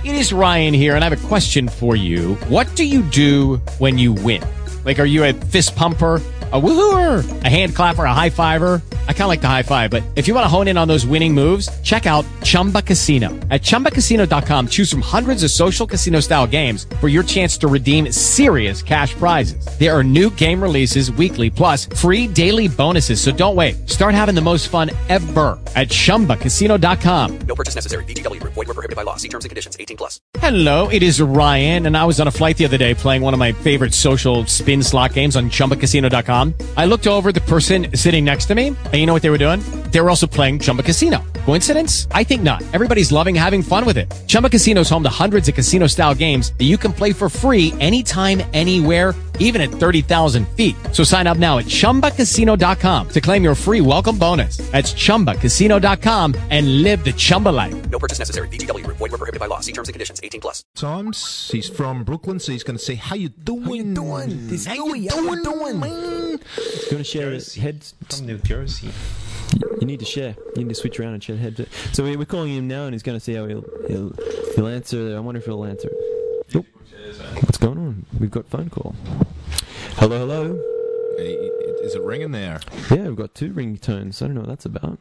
It is Ryan here, and I have a question for you. What do you do when you win? Like, are you a fist pumper, a woohooer, a hand clapper, a high fiver? I kind of like the high five, but if you want to hone in on those winning moves, check out Chumba Casino. At ChumbaCasino.com, choose from hundreds of social casino-style games for your chance to redeem serious cash prizes. There are new game releases weekly, plus free daily bonuses. So don't wait. Start having the most fun ever at ChumbaCasino.com. No purchase necessary. VGW Group. Void where prohibited by law. See terms and conditions. 18+. Hello, it is Ryan, and I was on a flight the other day playing one of my favorite social spin slot games on ChumbaCasino.com. I looked over at the person sitting next to me, and you know what they were doing? They were also playing Chumba Casino. Coincidence? I think not. Everybody's loving having fun with it. Chumba Casino is home to hundreds of casino-style games that you can play for free anytime, anywhere, even at 30,000 feet. So sign up now at ChumbaCasino.com to claim your free welcome bonus. That's ChumbaCasino.com and live the Chumba life. No purchase necessary. VGW Group. Void where prohibited by law. See terms and conditions. 18+. Times. He's from Brooklyn, so he's going to say, how you doing? How you doing? This How you doing, man? You want to share heads? From New Jersey. You need to share. You need to switch around and share heads. So we're calling him now, and he's going to see how he'll answer. I wonder if he'll answer. Oh, what's going on? We've got phone call. Hello, hello. Is it ringing there? Yeah, we've got 2 ringtones. I don't know what that's about.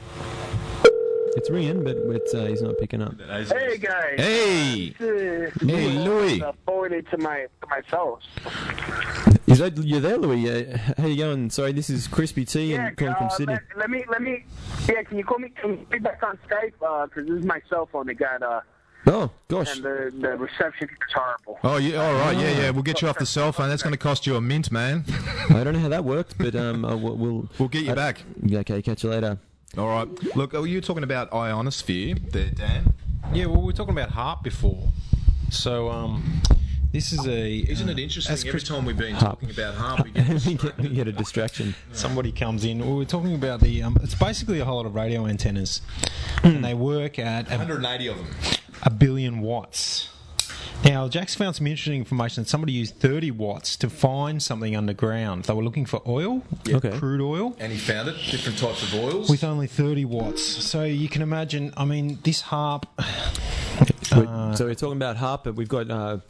It's ringing, but he's not picking up. Hey guys. Hey. Hey, Louis. Forwarded to myself. Is that you there, Louis? How you going? Sorry, this is Crispy T and calling from Sydney. Let me. Yeah, can you call me? Can you be back on Skype? Because this is my cell phone. It got Oh gosh. and the reception is horrible. Oh, yeah, all right, yeah. We'll get you off the cell phone. That's going to cost you a mint, man. I don't know how that worked, but we'll get you back. Okay, catch you later. All right. Look, you were talking about ionosphere there, Dan. Yeah, well, we were talking about HAARP before. So, this is a... Isn't it interesting? Every time we've been talking about HAARP, we get a distraction. Somebody comes in. Well, we're talking about the... it's basically a whole lot of radio antennas. And they work at... 180 of them. 1 billion watts. Now, Jack's found some interesting information that somebody used 30 watts to find something underground. They were looking for oil, crude oil. And he found it, different types of oils. With only 30 watts. So you can imagine, I mean, this HAARP... so we're talking about HAARP, but we've got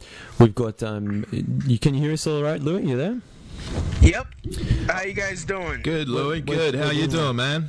can you hear us all right, Louis? You there? Yep. How you guys doing? Good, Louis. Good. How you doing, man?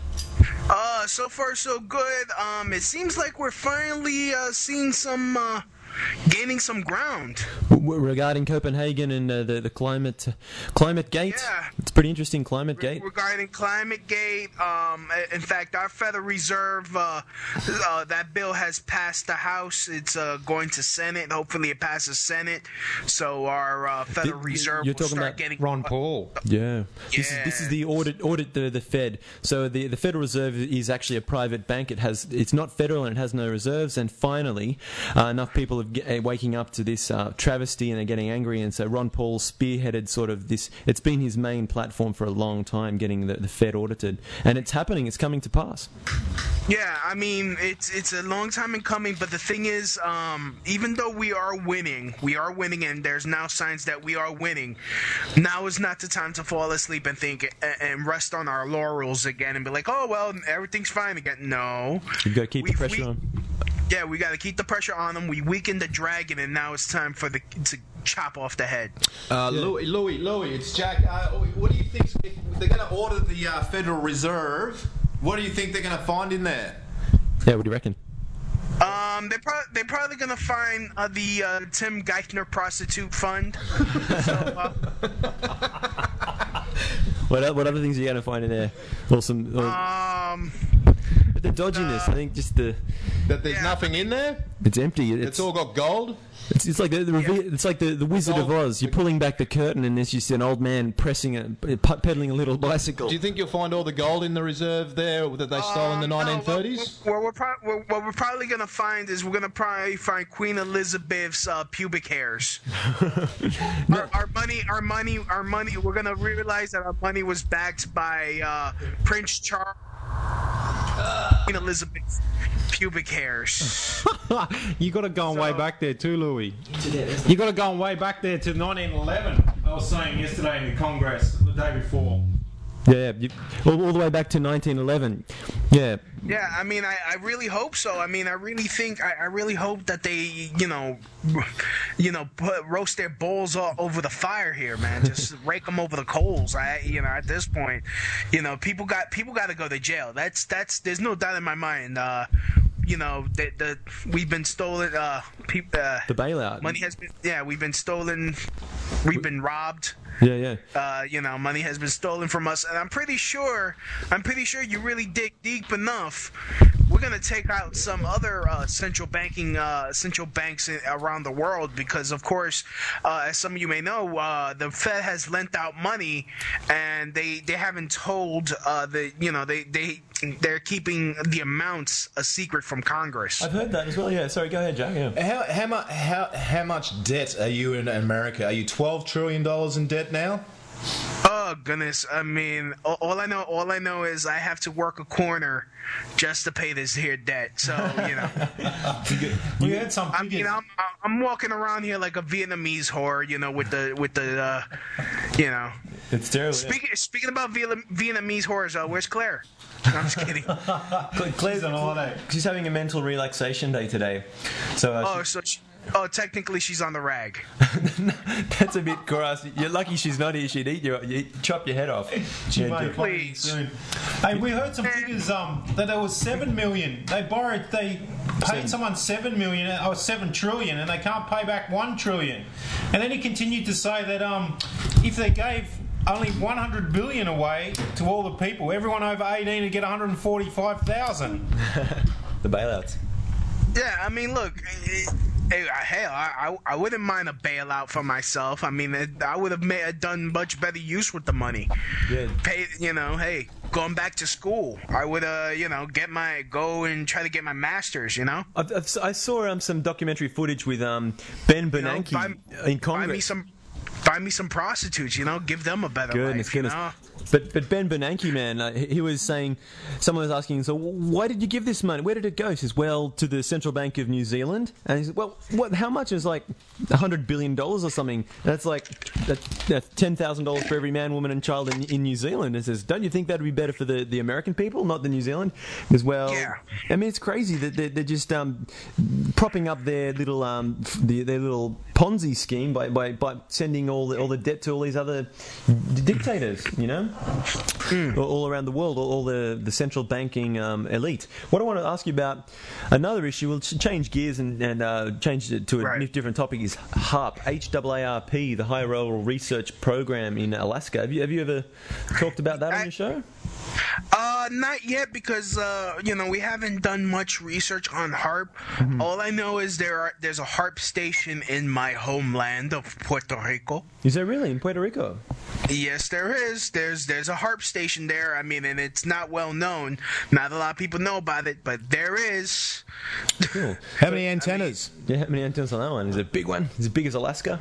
So far so good. It seems like we're finally seeing some gaining some ground regarding Copenhagen and the climate gate. Yeah. It's pretty interesting, climate gate. Regarding climate gate, in fact, our Federal Reserve, that bill has passed the House. It's going to Senate. Hopefully, it passes Senate. So our Federal Reserve will start getting Ron Paul. Yeah. This is the audit the Fed. So the Federal Reserve is actually a private bank. It's not federal and it has no reserves. And finally, enough people are waking up to this travesty and they're getting angry. And so Ron Paul spearheaded sort of this. It's been his main platform for a long time, getting the Fed audited, and it's happening. It's coming to pass. Yeah, I mean it's a long time in coming, but the thing is, even though we are winning, and there's now signs that we are winning. Now is not the time to fall asleep and think and rest on our laurels again and be like, oh well, everything's fine again. No, you've got to keep the pressure on. Yeah, we got to keep the pressure on them. We weakened the dragon, and now it's time to chop off the head. Louis, it's Jack. What do you think? If they're going to order the Federal Reserve, what do you think they're going to find in there? Yeah, what do you reckon? They're probably going to find the Tim Geithner prostitute fund. What other things are you going to find in there? But the dodginess, I think, just that there's nothing in there. It's empty. It's all got gold. It's like it's like the Wizard of Oz. You're pulling back the curtain, and there's just an old man pedaling a little bicycle. Do you think you'll find all the gold in the reserve there that they stole in the 1930s? What we're probably gonna find is we're gonna probably find Queen Elizabeth's pubic hairs. Our money. We're gonna realize that our money was backed by Prince Charles. Queen Elizabeth's pubic hairs. You got to go way back there too, Louis. You got to go way back there to 1911. I was saying yesterday in the Congress, the day before. Yeah, all the way back to 1911. Yeah. Yeah, I mean, I really hope so. I mean, I really hope that they, roast their balls all over the fire here, man. Just rake them over the coals. At this point, people got to go to jail. That's there's no doubt in my mind. We've been stolen. The bailout. Money has been. Yeah, we've been stolen. We've been robbed. Yeah. Money has been stolen from us, and I'm pretty sure you really dig deep enough. We're gonna take out some other central banks around the world because, of course, as some of you may know, the Fed has lent out money, and they haven't told they're keeping the amounts a secret from Congress. I've heard that as well. Yeah, sorry, go ahead, Jack. Yeah. How much debt are you in America? Are you $12 trillion in debt now? Oh goodness! I mean, all I know is I have to work a corner just to pay this here debt. So We had some. I'm walking around here like a Vietnamese whore, with the. It's terrible. Speaking about Vietnamese whores, where's Claire? No, I'm just kidding. Claire's on holiday. She's having a mental relaxation day today. So. Technically she's on the rag. That's a bit gross. You're lucky she's not here. She'd you'd chop your head off. Please. Soon. Hey, we heard some figures that there was 7 million. They paid someone 7 million or 7 trillion, and they can't pay back 1 trillion. And then he continued to say that if they gave only 100 billion away to all the people, everyone over 18 would get 145,000. The bailouts. Yeah, I mean, look. I wouldn't mind a bailout for myself. I mean, I would have done much better use with the money. Yeah. Going back to school, I would go and try to get my master's. I saw some documentary footage with Ben Bernanke in Congress. Buy me some prostitutes, give them a better life. Goodness. But Ben Bernanke, man, he was saying, someone was asking, so why did you give this money? Where did it go? He says, well, to the Central Bank of New Zealand. And he said, well, how much? Is like $100 billion or something. That's like $10,000 for every man, woman, and child in New Zealand. And says, don't you think that would be better for the American people, not the New Zealand? As well. Yeah. I mean, it's crazy that they're just propping up their little their little Ponzi scheme by sending all the debt to all these other dictators, all around the world, all the central banking elite. What I want to ask you about, another issue, we'll change gears and change it to a different topic, is HAARP, HAARP, the High Roller Research Program in Alaska. Have you ever talked about that on your show? Not yet, because we haven't done much research on HAARP. Mm-hmm. All I know is there's a HAARP station in my homeland of Puerto Rico. Is there really, in Puerto Rico? Yes, there is. There's a HAARP station there. I mean, and it's not well known. Not a lot of people know about it, but there is. Cool. How many antennas? How many antennas on that one? Is it a big one? Is it big as Alaska?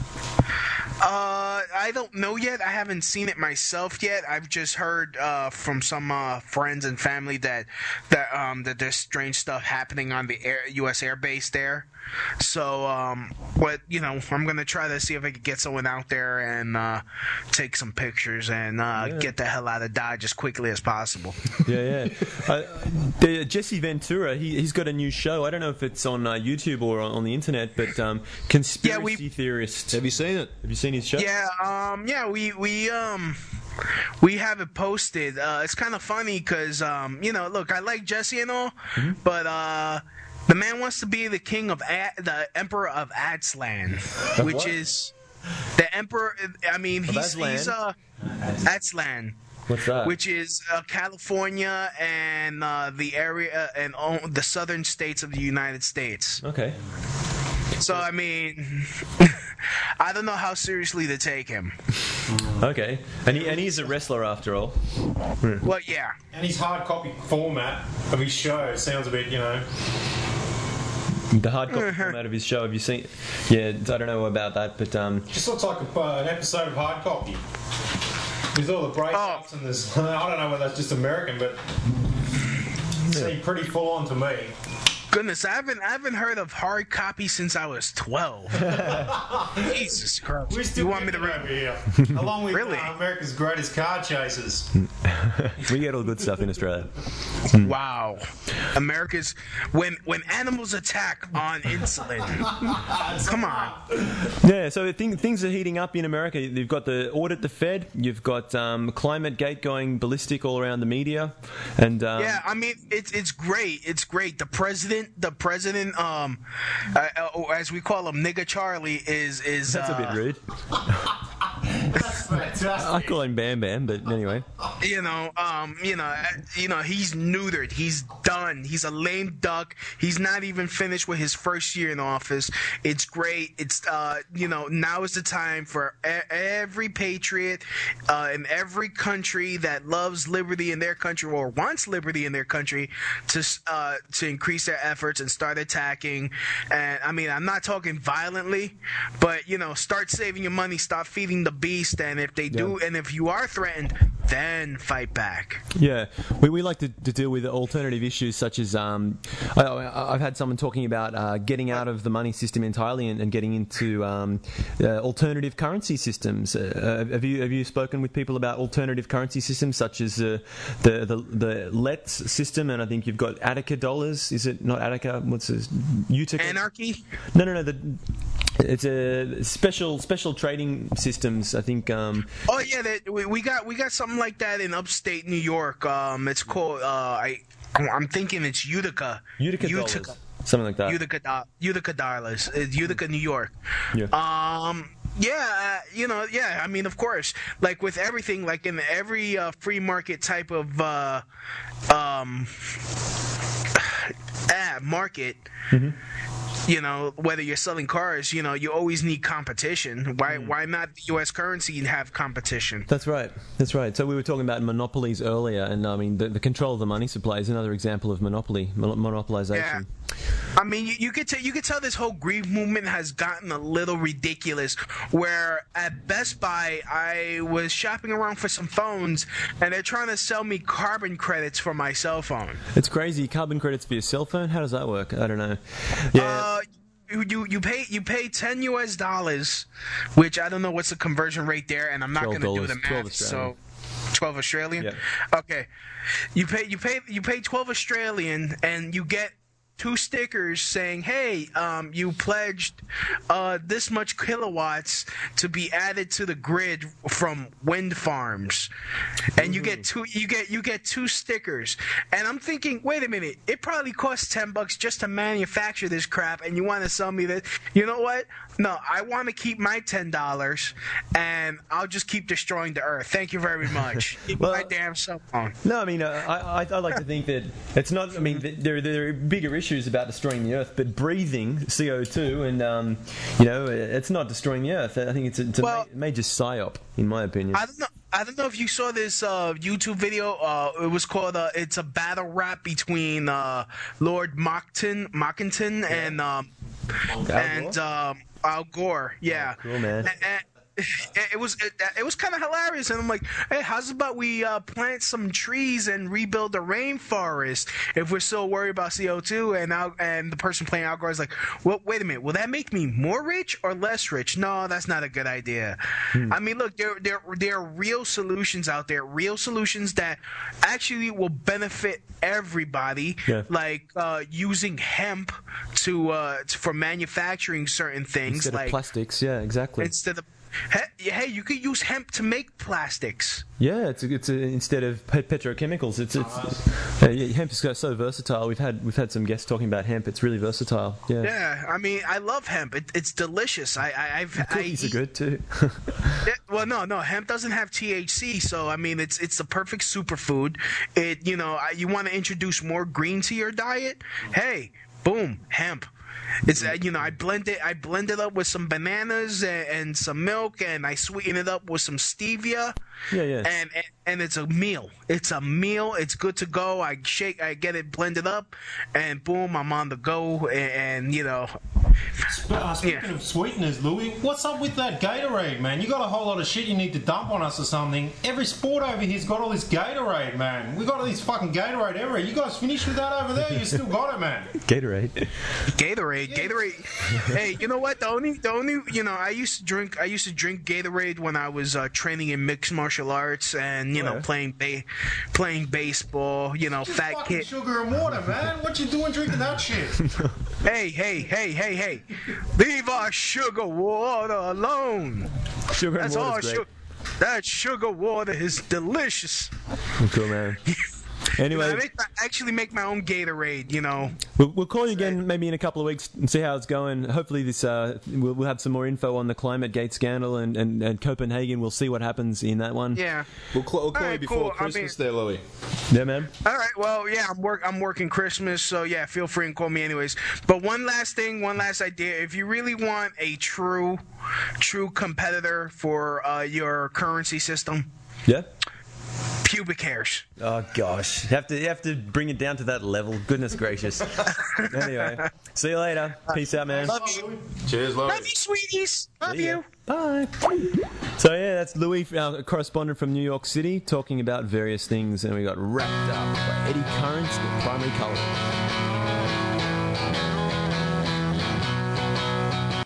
I don't know yet. I haven't seen it myself yet. I've just heard from some friends and family that there's strange stuff happening on the U.S. Air Base there. So, I'm gonna try to see if I can get someone out there and take some pictures and get the hell out of Dodge as quickly as possible. Yeah. Jesse Ventura, he's got a new show. I don't know if it's on YouTube or on the internet, but Conspiracy Theorist. Have you seen it? Have you seen his show? Yeah. We have it posted. It's kind of funny because look, I like Jesse and all, but the man wants to be the king of the emperor of Aztlan, which is the emperor. I mean, he's Aztlan. What's that? Which is California and the area and the southern states of the United States. Okay. So I mean, I don't know how seriously to take him. Okay, and he's a wrestler after all. Well, yeah. And his hard copy format of his show sounds a bit, The hard copy format of his show. Have you seen? Yeah, I don't know about that, but just looks like an episode of Hard Copy with all the break-ups and this. I don't know whether that's just American, but it seemed pretty full on to me. Goodness, I haven't heard of hard copy since I was 12. Jesus Christ! We still You want me to get it over here, along with Really? America's Greatest Car Chasers. We get all good stuff in Australia. Wow, America's when animals attack on insulin. Come on. Yeah, so things are heating up in America. You've got the audit the Fed. You've got ClimateGate going ballistic all around the media, and Yeah, I mean it's great. It's great. The president, as we call him, Nigga Charlie, is that's a bit rude. That's fantastic. I call him Bam Bam, but anyway. he's neutered. He's done. He's a lame duck. He's not even finished with his first year in office. It's great. It's now is the time for every patriot in every country that loves liberty in their country or wants liberty in their country to increase their efforts and start attacking. And I mean, I'm not talking violently, but start saving your money, start feeding the beast, and if they do, and if you are threatened, then fight back. Yeah, we like to deal with alternative issues such as I've had someone talking about getting out of the money system entirely and getting into alternative currency systems. Have you spoken with people about alternative currency systems such as the Let's system, and I think you've got Attica dollars. Is it not Attica? What's this? Utica? Anarchy? No. It's a special trading systems. I think. Oh yeah, we got something like that in upstate New York. It's called. I'm thinking it's Utica. Utica dollars. Something like that. Utica dollars. It's Utica, New York. Yeah. I mean, of course, like with everything, like in every free market type of market. Mm-hmm. Whether you're selling cars, you always need competition. Why not the U.S. currency and have competition? That's right. So we were talking about monopolies earlier, and I mean the control of the money supply is another example of monopolization. Yeah. I mean, you could tell this whole greed movement has gotten a little ridiculous. Where at Best Buy, I was shopping around for some phones, and they're trying to sell me carbon credits for my cell phone. It's crazy. Carbon credits for your cell phone? How does that work? I don't know. Yeah. You pay $10 US, which I don't know what's the conversion rate there, and I'm not going to do the math. So 12 Australian. Yeah. Okay, you pay 12 Australian, and you get 2 stickers saying, "Hey, you pledged this much kilowatts to be added to the grid from wind farms," and you get 2 stickers. And I'm thinking, wait a minute, it probably costs $10 just to manufacture this crap, and you want to sell me this? You know what? No, I want to keep my $10, and I'll just keep destroying the earth. Thank you very much. Keep my damn cell phone. No, I mean, I like to think that it's not. I mean, there are bigger issues about destroying the earth, but breathing CO2 and it's not destroying the earth. I think it's a major psyop, in my opinion. I don't know if you saw this YouTube video. It was called it's a battle rap between Lord Mockington and Al Gore. Yeah. Oh, cool, man. It was kind of hilarious, and I'm like, hey, how's about we plant some trees and rebuild the rainforest if we're so worried about CO2? And the person playing Al Gore is like, well, wait a minute, will that make me more rich or less rich? No, that's not a good idea. I mean, look, there are real solutions out there, real solutions that actually will benefit everybody, like using hemp for manufacturing certain things, instead like of plastics. Yeah, exactly. Instead of Hey, you could use hemp to make plastics. Yeah, it's instead of petrochemicals. Hemp is so versatile. We've had some guests talking about hemp. It's really versatile. Yeah. Yeah, I mean, I love hemp. It's delicious. Cookies are good too. No, hemp doesn't have THC, so I mean, it's the perfect superfood. You want to introduce more green to your diet? Hey, boom, hemp. It's I blend it up with some bananas and some milk, and I sweeten it up with some stevia. Yeah. And it's a meal. It's It's good to go. I get it blended up, and boom, I'm on the go. And Speaking of sweeteners, Louis, what's up with that Gatorade, man? You got a whole lot of shit you need to dump on us or something. Every sport over here's got all this Gatorade, man. We got all this fucking Gatorade everywhere. You guys finished with that over there? You still got it, man. Gatorade. Gatorade. Hey, you know what? The only, you know, I used to drink Gatorade when I was training in mixed martial arts and playing baseball. You know, Just fat fucking kid. sugar and water, man. What you doing drinking that shit? Hey! Leave our sugar water alone. Sugar and That's all water's great. sugar. That sugar water is delicious. Cool, man. Anyway, I actually make my own Gatorade, you know. we'll call you again maybe in a couple of weeks and see how it's going. Hopefully this we'll have some more info on the ClimateGate scandal and Copenhagen. We'll see what happens in that one. Yeah. We'll call you Alright, before cool. Christmas there, Louis. Yeah, man. All right. Well, yeah, I'm working Christmas, so yeah, feel free and call me anyways. But one last idea. If you really want a true competitor for your currency system, Yeah. pubic hairs. Oh gosh, you have to bring it down to that level. Goodness gracious. Anyway, see you later. Peace out, man. Love you. Cheers, Louis. Love you, sweeties. Love you. Bye. So yeah, that's Louis, our correspondent from New York City, talking about various things, and we got wrapped up by Eddie Currents with Primary Colour.